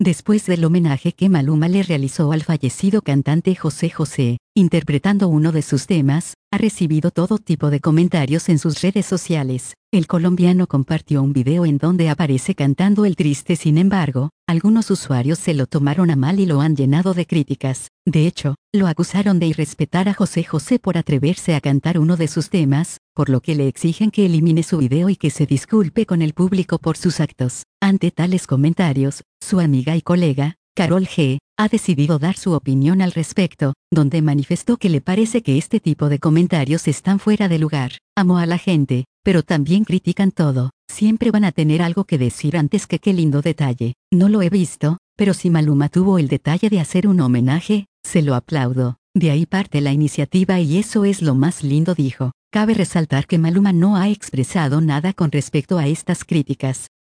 después del homenaje que Maluma le realizó al fallecido cantante José José, interpretando uno de sus temas, ha recibido todo tipo de comentarios en sus redes sociales. El colombiano compartió un video en donde aparece cantando El Triste. Sin embargo, algunos usuarios se lo tomaron a mal y lo han llenado de críticas. De hecho, lo acusaron de irrespetar a José José por atreverse a cantar uno de sus temas, por lo que le exigen que elimine su video y que se disculpe con el público por sus actos. Ante tales comentarios, su amiga y colega, Karol G, ha decidido dar su opinión al respecto, donde manifestó que le parece que este tipo de comentarios están fuera de lugar. Amo a la gente, pero también critican todo. Siempre van a tener algo que decir antes que qué lindo detalle. No lo he visto, pero si Maluma tuvo el detalle de hacer un homenaje, se lo aplaudo. De ahí parte la iniciativa y eso es lo más lindo, dijo. Cabe resaltar que Maluma no ha expresado nada con respecto a estas críticas.